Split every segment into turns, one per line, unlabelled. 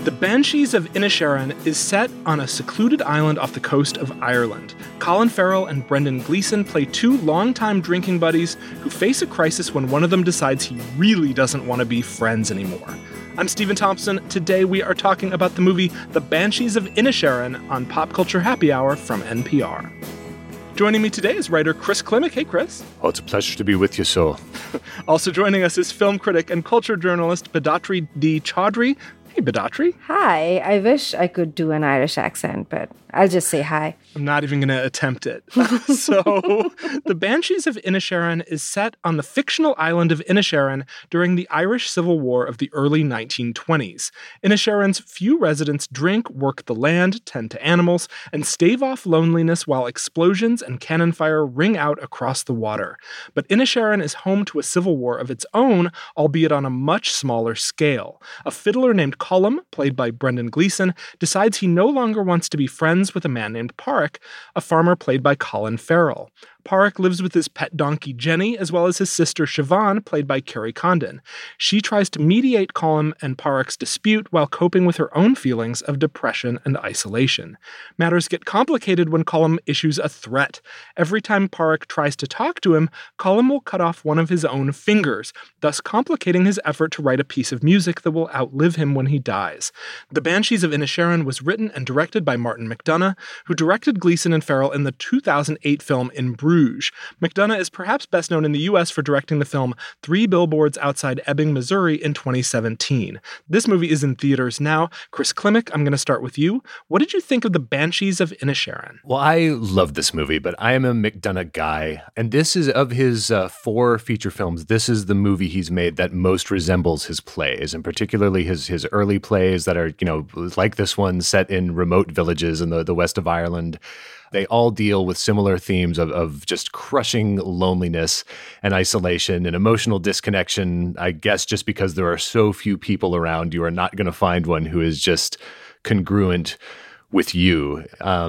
The Banshees of Inisherin is set on a secluded island off the coast of Ireland. Colin Farrell and Brendan Gleeson play two longtime drinking buddies who face a crisis when one of them decides he really doesn't want to be friends anymore. I'm Stephen Thompson. Today we are talking about the movie The Banshees of Inisherin on Pop Culture Happy Hour from NPR. Joining me today is writer Chris Klimek. Hey, Chris.
Oh, it's a pleasure to be with you, so.
Also joining us is film critic and culture journalist Bidatri D. Chaudhry. Hey, Bidatri.
Hi. I wish I could do an Irish accent, but I'll just say hi.
I'm not even going to attempt it. So, The Banshees of Inisherin is set on the fictional island of Inisherin during the Irish Civil War of the early 1920s. Inisherin's few residents drink, work the land, tend to animals, and stave off loneliness while explosions and cannon fire ring out across the water. But Inisherin is home to a civil war of its own, albeit on a much smaller scale. A fiddler named Colm, played by Brendan Gleeson, decides he no longer wants to be friends with a man named Pádraig, a farmer played by Colin Farrell. Pádraig lives with his pet donkey Jenny, as well as his sister Siobhan, played by Kerry Condon. She tries to mediate Colm and Pádraig's dispute while coping with her own feelings of depression and isolation. Matters get complicated when Colm issues a threat. Every time Pádraig tries to talk to him, Colm will cut off one of his own fingers, thus complicating his effort to write a piece of music that will outlive him when he dies. The Banshees of Inisherin was written and directed by Martin McDonagh, who directed Gleeson and Farrell in the 2008 film In Bruges. McDonagh is perhaps best known in the U.S. for directing the film 3 Billboards Outside Ebbing, Missouri in 2017. This movie is in theaters now. Chris Klimek, I'm going to start with you. What did you think of The Banshees of Inisherin?
Well, I love this movie, but I am a McDonagh guy. And this is, of his 4 feature films, this is the movie he's made that most resembles his plays, and particularly his early plays that are, like this one, set in remote villages in the west of Ireland. They all deal with similar themes of just crushing loneliness and isolation and emotional disconnection. I guess just because there are so few people around, you are not going to find one who is just congruent with you.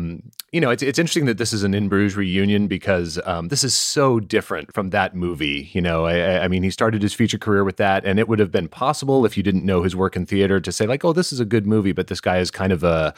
It's interesting that this is an In Bruges reunion because this is so different from that movie. I mean, he started his feature career with that, and it would have been possible if you didn't know his work in theater to say like, oh, this is a good movie, but this guy is kind of a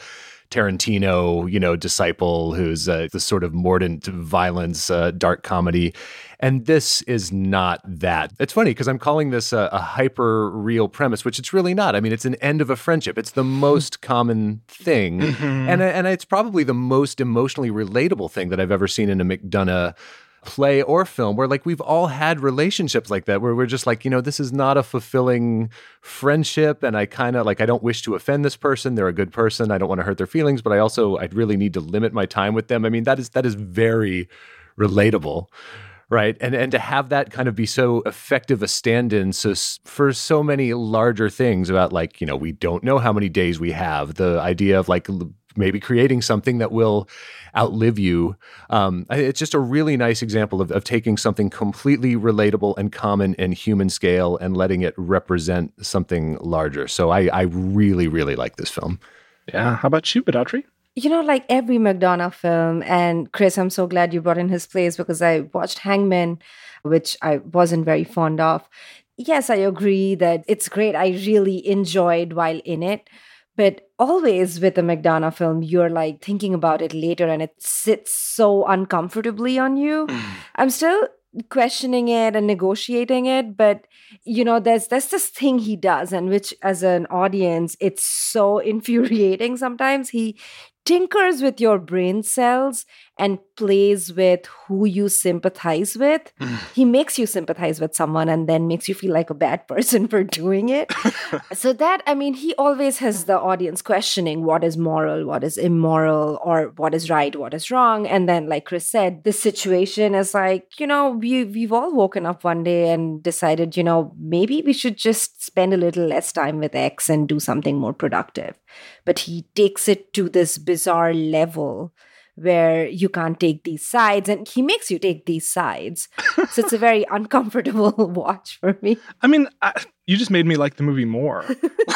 Tarantino, disciple who's this sort of mordant violence, dark comedy. And this is not that. It's funny because I'm calling this a hyper real premise, which it's really not. I mean, it's an end of a friendship. It's the most common thing. And it's probably the most emotionally relatable thing that I've ever seen in a McDonagh play or film, where like we've all had relationships like that where we're just like, this is not a fulfilling friendship, and I kind of like, I don't wish to offend this person. They're a good person. I don't want to hurt their feelings, but I'd really need to limit my time with them. I mean, that is very relatable. Right. And to have that kind of be so effective a stand-in for so many larger things about like, we don't know how many days we have, the idea of like maybe creating something that will outlive you. It's just a really nice example of taking something completely relatable and common and human scale and letting it represent something larger. So I really, really like this film.
Yeah. How about you, Bidatri?
Like every McDonagh film, and Chris, I'm so glad you brought in his plays because I watched Hangman, which I wasn't very fond of. Yes, I agree that it's great. I really enjoyed while in it. But always with a McDonagh film, you're like thinking about it later and it sits so uncomfortably on you. I'm still questioning it and negotiating it, but there's this thing he does, and which as an audience, it's so infuriating sometimes. He tinkers with your brain cells and plays with who you sympathize with. He makes you sympathize with someone and then makes you feel like a bad person for doing it. So that, he always has the audience questioning what is moral, what is immoral, or what is right, what is wrong. And then, like Chris said, this situation is like, we've all woken up one day and decided, maybe we should just spend a little less time with X and do something more productive. But he takes it to this bizarre level where you can't take these sides, and he makes you take these sides. So it's a very uncomfortable watch for me.
You just made me like the movie more.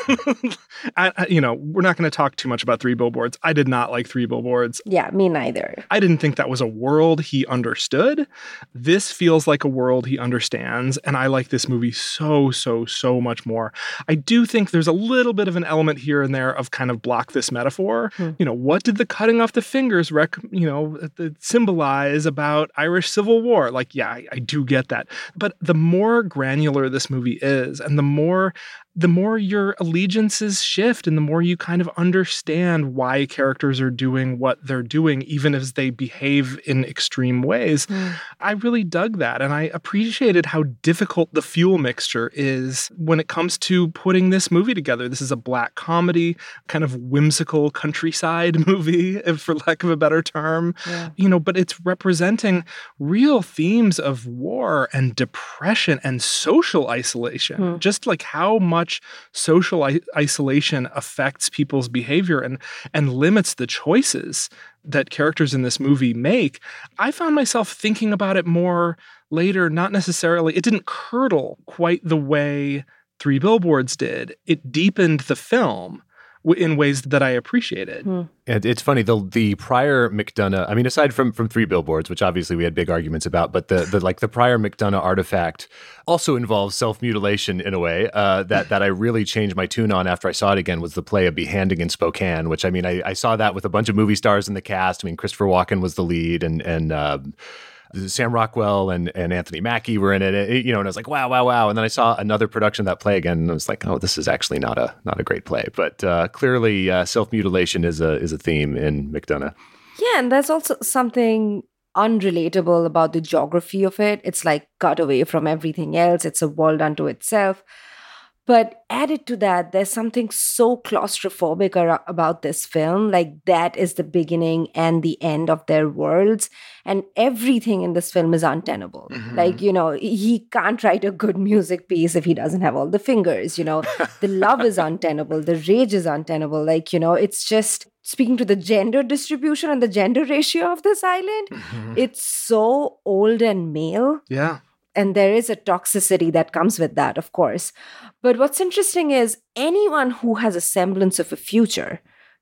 We're not going to talk too much about Three Billboards. I did not like Three Billboards.
Yeah, me neither.
I didn't think that was a world he understood. This feels like a world he understands, and I like this movie so much more. I do think there's a little bit of an element here and there of kind of block this metaphor. What did the cutting off the fingers symbolize about Irish Civil War? Like, yeah, I do get that. But the more granular this movie is, and the more your allegiances shift and the more you kind of understand why characters are doing what they're doing, even as they behave in extreme ways. I really dug that. And I appreciated how difficult the fuel mixture is when it comes to putting this movie together. This is a black comedy, kind of whimsical countryside movie, for lack of a better term. Yeah. But it's representing real themes of war and depression and social isolation. Just like how much social isolation affects people's behavior and limits the choices that characters in this movie make. I found myself thinking about it more later, not necessarily, it didn't curdle quite the way Three Billboards did. It deepened the film in ways that I appreciated.
And it's funny, the prior McDonagh, I mean, aside from Three Billboards, which obviously we had big arguments about, but the prior McDonagh artifact also involves self-mutilation in a way that I really changed my tune on after I saw it again, was the play of Behanding in Spokane, which, I mean, I saw that with a bunch of movie stars in the cast. I mean, Christopher Walken was the lead, and Sam Rockwell and Anthony Mackie were in it, and I was like, wow. And then I saw another production of that play again, and I was like, oh, this is actually not a great play. But clearly, self-mutilation is a theme in McDonagh.
Yeah, and there's also something unrelatable about the geography of it. It's like cut away from everything else. It's a world unto itself. But added to that, there's something so claustrophobic about this film. Like, that is the beginning and the end of their worlds. And everything in this film is untenable. Like, he can't write a good music piece if he doesn't have all the fingers. The love is untenable. The rage is untenable. Like, it's just speaking to the gender distribution and the gender ratio of this island. It's so old and male.
Yeah.
And there is a toxicity that comes with that, of course. But what's interesting is anyone who has a semblance of a future,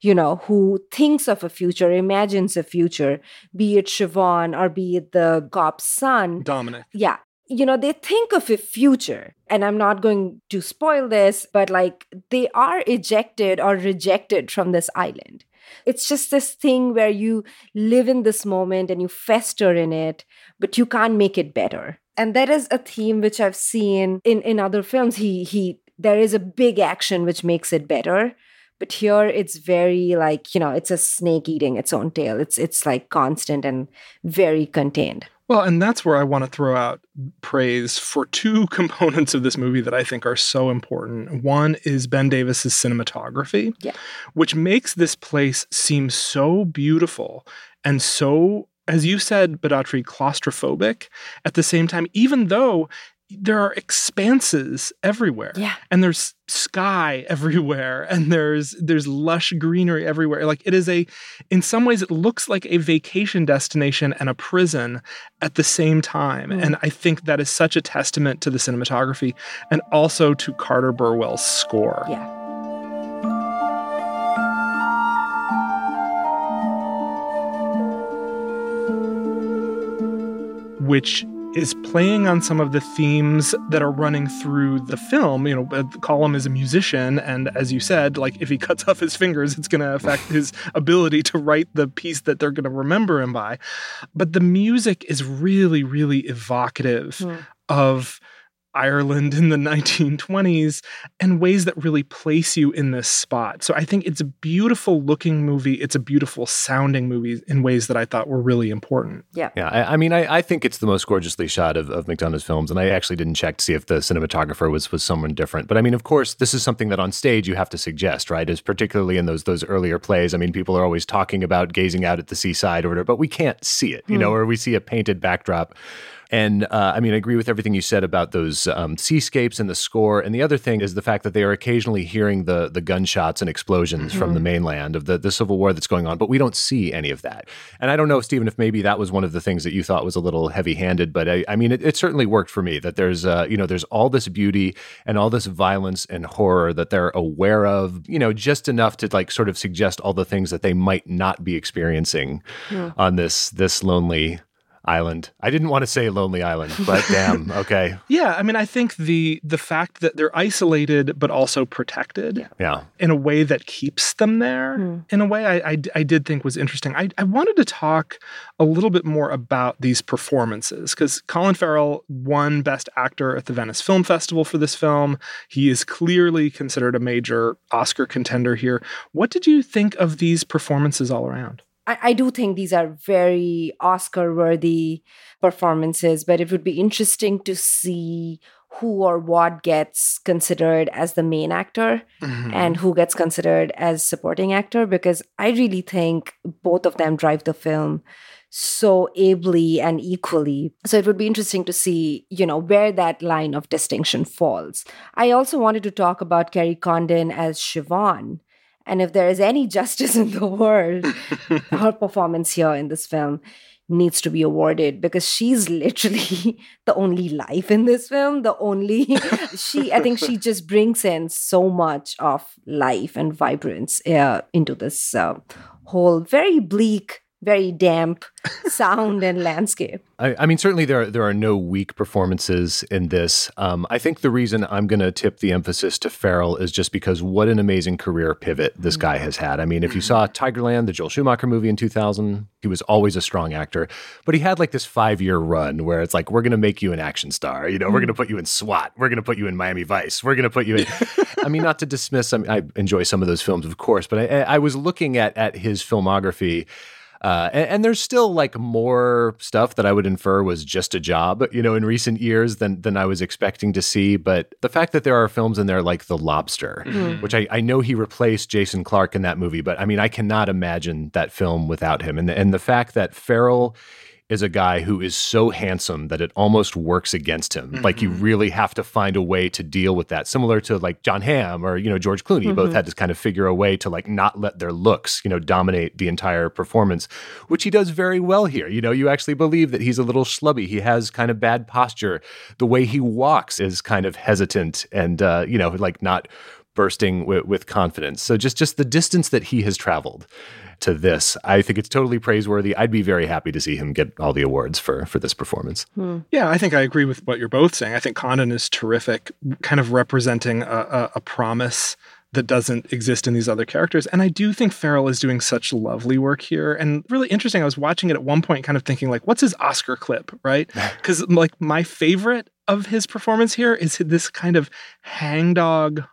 who thinks of a future, imagines a future, be it Siobhan or be it the cop's son.
Dominic.
Yeah. They think of a future. And I'm not going to spoil this, but like they are ejected or rejected from this island. It's just this thing where you live in this moment and you fester in it, but you can't make it better. And that is a theme which I've seen in other films. There is a big action which makes it better. But here it's very like, it's a snake eating its own tail. It's like constant and very contained.
Well, and that's where I want to throw out praise for two components of this movie that I think are so important. One is Ben Davis's cinematography, which makes this place seem so beautiful and so, as you said, Badatri, claustrophobic at the same time, even though there are expanses everywhere.
Yeah.
And there's sky everywhere, and there's lush greenery everywhere. Like, it is in some ways, it looks like a vacation destination and a prison at the same time. And I think that is such a testament to the cinematography and also to Carter Burwell's score.
Yeah.
Which is playing on some of the themes that are running through the film. Colm is a musician, and as you said, like, if he cuts off his fingers, it's going to affect his ability to write the piece that they're going to remember him by. But the music is really, really evocative of Ireland in the 1920s and ways that really place you in this spot. So I think it's a beautiful looking movie. It's a beautiful sounding movie in ways that I thought were really important.
Yeah.
Yeah. I mean, I think it's the most gorgeously shot of McDonagh's films. And I actually didn't check to see if the cinematographer was someone different. But I mean, of course, this is something that on stage you have to suggest, right? Is particularly in those earlier plays. I mean, people are always talking about gazing out at the seaside or whatever, but we can't see it, or we see a painted backdrop. And I mean, I agree with everything you said about those seascapes and the score. And the other thing is the fact that they are occasionally hearing the gunshots and explosions from the mainland of the Civil War that's going on, but we don't see any of that. And I don't know, Stephen, if maybe that was one of the things that you thought was a little heavy-handed, but I mean, it certainly worked for me that there's there's all this beauty and all this violence and horror that they're aware of, just enough to like sort of suggest all the things that they might not be experiencing on this lonely island. I didn't want to say lonely island, but damn, okay.
Yeah, I mean, I think the fact that they're isolated but also protected in a way that keeps them there, in a way I did think was interesting. I wanted to talk a little bit more about these performances, because Colin Farrell won Best Actor at the Venice Film Festival for this film. He is clearly considered a major Oscar contender here. What did you think of these performances all around?
I do think these are very Oscar-worthy performances, but it would be interesting to see who or what gets considered as the main actor and who gets considered as supporting actor, because I really think both of them drive the film so ably and equally. So it would be interesting to see, where that line of distinction falls. I also wanted to talk about Kerry Condon as Siobhan. And if there is any justice in the world, her performance here in this film needs to be awarded, because she's literally the only life in this film. I think she just brings in so much of life and vibrance into this whole very bleak, very damp sound and landscape.
I mean, certainly there are no weak performances in this. I think the reason I'm going to tip the emphasis to Farrell is just because what an amazing career pivot this guy has had. I mean, if you saw Tigerland, the Joel Schumacher movie in 2000, he was always a strong actor, but he had like this 5-year run where it's like, we're going to make you an action star. We're going to put you in SWAT. We're going to put you in Miami Vice. We're going to put you in, I mean, not to dismiss, I enjoy some of those films, of course, but I was looking at his filmography. And there's still like more stuff that I would infer was just a job, in recent years than I was expecting to see. But the fact that there are films in there like The Lobster, which I know he replaced Jason Clarke in that movie, but I mean, I cannot imagine that film without him. And the fact that Farrell is a guy who is so handsome that it almost works against him. Like you really have to find a way to deal with that. Similar to like Jon Hamm or, George Clooney, both had to kind of figure a way to like not let their looks, dominate the entire performance, which he does very well here. You actually believe that he's a little schlubby. He has kind of bad posture. The way he walks is kind of hesitant and, like not bursting with confidence. So just the distance that he has traveled to this, I think it's totally praiseworthy. I'd be very happy to see him get all the awards for this performance.
Yeah, I think I agree with what you're both saying. I think Condon is terrific, kind of representing a promise that doesn't exist in these other characters. And I do think Farrell is doing such lovely work here. And really interesting, I was watching it at one point kind of thinking like, what's his Oscar clip, right? Because like my favorite of his performance here is this kind of hangdog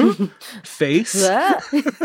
face. that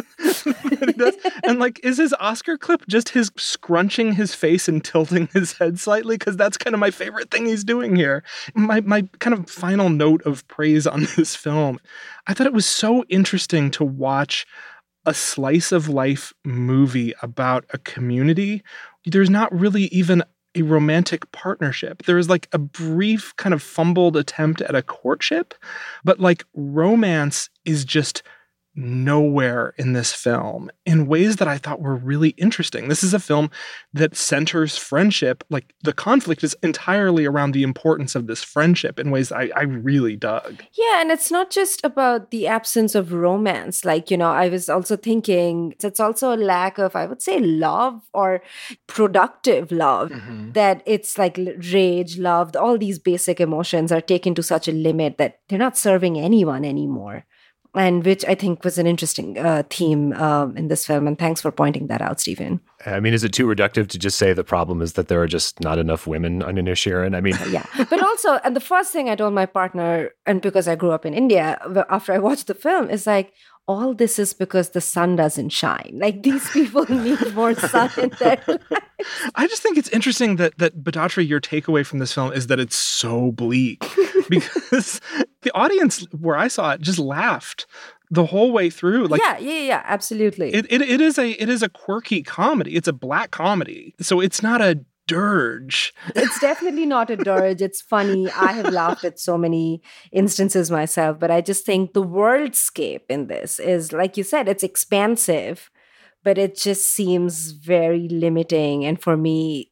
he does. And like, is his Oscar clip just his scrunching his face and tilting his head slightly? Because that's kind of my favorite thing he's doing here. My kind of final note of praise on this film, I thought it was so interesting to watch a slice of life movie about a community. There's not really even a romantic partnership. There is like a brief kind of fumbled attempt at a courtship, but like romance is just nowhere in this film in ways that I thought were really interesting. This is a film that centers friendship. Like the conflict is entirely around the importance of this friendship in ways I really dug.
Yeah, and it's not just about the absence of romance. Like, I was also thinking it's also a lack of, I would say, love or productive love, that it's like rage, love, all these basic emotions are taken to such a limit that they're not serving anyone anymore. And which I think was an interesting theme in this film. And thanks for pointing that out, Stephen.
I mean, is it too reductive to just say the problem is that there are just not enough women on Inisherin? I mean...
Yeah. But also, and the first thing I told my partner, and because I grew up in India, after I watched the film, is like, all this is because the sun doesn't shine. Like, these people need more sun in their lives.
I just think it's interesting that Bhattacharya, your takeaway from this film is that it's so bleak. Because the audience where I saw it just laughed the whole way through. Like,
yeah, absolutely.
It is a quirky comedy. It's a black comedy. So it's not a dirge.
It's definitely not a dirge. It's funny. I have laughed at so many instances myself, but I just think the worldscape in this is, like you said, it's expansive, but it just seems very limiting. And for me,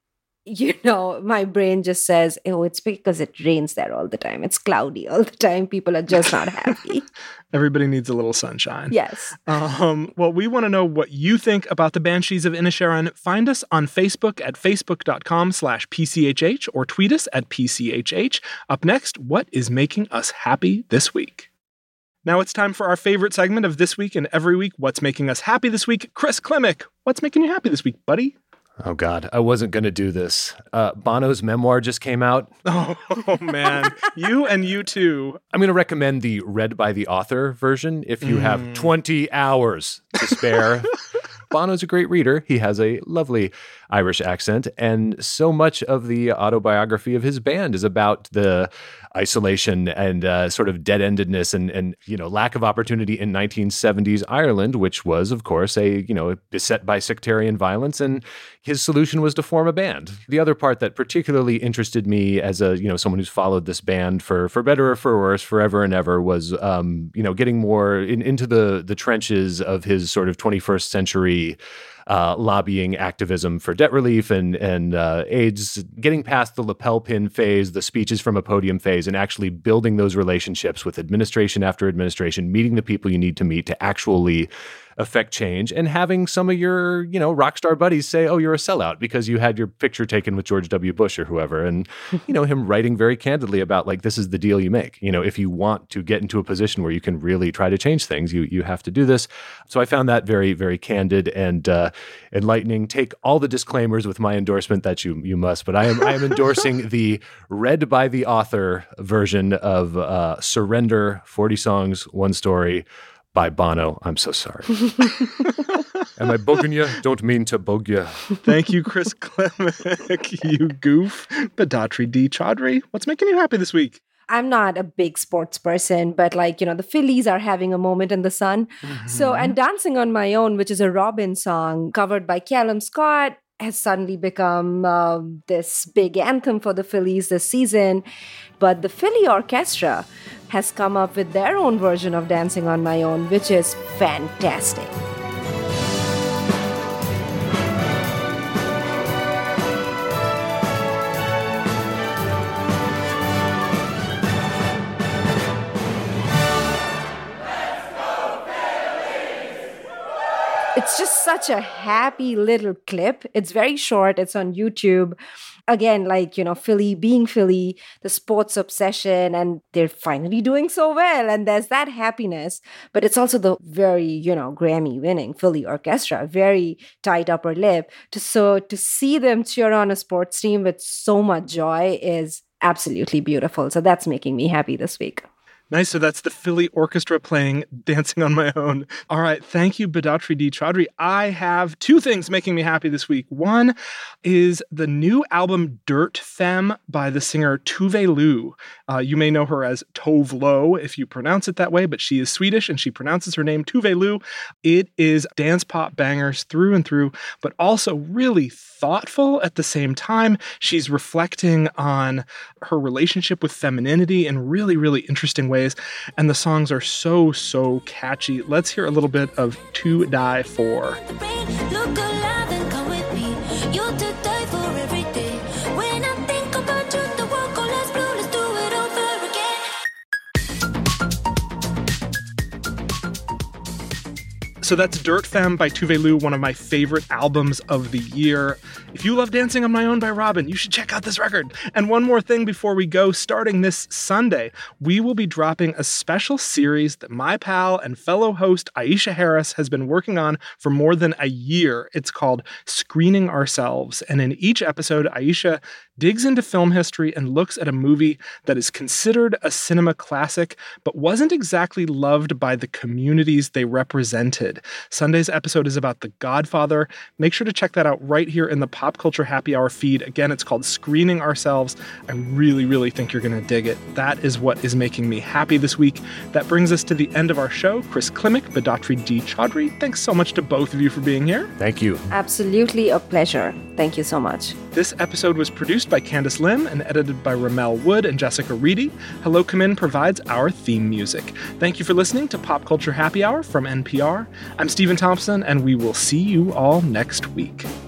my brain just says, oh, it's because it rains there all the time. It's cloudy all the time. People are just not happy.
Everybody needs a little sunshine.
Yes.
Well, we want to know what you think about the Banshees of Inisherin. Find us on Facebook at facebook.com/PCHH or tweet us at PCHH. Up next, what is making us happy this week? Now it's time for our favorite segment of This Week and Every Week, What's Making Us Happy This Week. Chris Klimek, what's making you happy this week, buddy?
Oh, God, I wasn't going to do this. Bono's memoir just came out.
Oh, man. You and U2.
I'm going to recommend the read by the author version if you have 20 hours to spare. Bono's a great reader. He has a lovely Irish accent, and so much of the autobiography of his band is about the isolation and sort of dead-endedness and lack of opportunity in 1970s Ireland, which was, of course, beset by sectarian violence, and his solution was to form a band. The other part that particularly interested me as someone who's followed this band for better or for worse, forever and ever, was getting more into the trenches of his sort of 21st century lobbying activism for debt relief and AIDS, getting past the lapel pin phase, the speeches from a podium phase, and actually building those relationships with administration after administration, meeting the people you need to meet to actually affect change, and having some of your, rock star buddies say, oh, you're a sellout because you had your picture taken with George W. Bush or whoever. And, him writing very candidly about, like, this is the deal you make. If you want to get into a position where you can really try to change things, you have to do this. So I found that very, very candid and enlightening. Take all the disclaimers with my endorsement that you must, but I am endorsing the read by the author version of Surrender, 40 Songs, One Story, by Bono. I'm so sorry. Am I bugging you? Don't mean to bug you.
Thank you, Chris Klimek, you goof. Bidatri D. Chaudhry, what's making you happy this week?
I'm not a big sports person, but the Phillies are having a moment in the sun. Mm-hmm. So, and Dancing on My Own, which is a Robin song covered by Callum Scott, has suddenly become this big anthem for the Phillies this season. But the Philly Orchestra has come up with their own version of Dancing on My Own, which is fantastic. It's just such a happy little clip. It's very short. It's on YouTube. Again, Philly being Philly, the sports obsession, and they're finally doing so well. And there's that happiness. But it's also the very, Grammy-winning Philly Orchestra, very tight upper lip. To see them cheer on a sports team with so much joy is absolutely beautiful. So that's making me happy this week.
Nice. So that's the Philly Orchestra playing Dancing on My Own. All right. Thank you, Bidatri D. Chaudhry. I have two things making me happy this week. One is the new album Dirt Femme by the singer Tove Lo. You may know her as Tove Lo if you pronounce it that way, but she is Swedish and she pronounces her name Tove Lo. It is dance pop bangers through and through, but also really thoughtful at the same time. She's reflecting on her relationship with femininity in really, really interesting ways. And the songs are so, so catchy. Let's hear a little bit of To Die For. Look alive and come with me. You're to die for every day. When I think about you, the world goes less blue. Let's do it over again. So that's Dirt Femme by Tove Lo, one of my favorite albums of the year. If you love Dancing on My Own by Robin, you should check out this record. And one more thing before we go, starting this Sunday, we will be dropping a special series that my pal and fellow host Aisha Harris has been working on for more than a year. It's called Screening Ourselves. And in each episode, Aisha digs into film history and looks at a movie that is considered a cinema classic, but wasn't exactly loved by the communities they represented. Dead. Sunday's episode is about The Godfather. Make sure to check that out right here in the Pop Culture Happy Hour feed. Again, it's called Screening Ourselves. I really, really think you're going to dig it. That is what is making me happy this week. That brings us to the end of our show. Chris Klimek, Vedatri D. Chaudhry, thanks so much to both of you for being here.
Thank you.
Absolutely a pleasure. Thank you so much.
This episode was produced by Candice Lim and edited by Ramel Wood and Jessica Reedy. Hello Come In provides our theme music. Thank you for listening to Pop Culture Happy Hour from NPR. I'm Stephen Thompson, and we will see you all next week.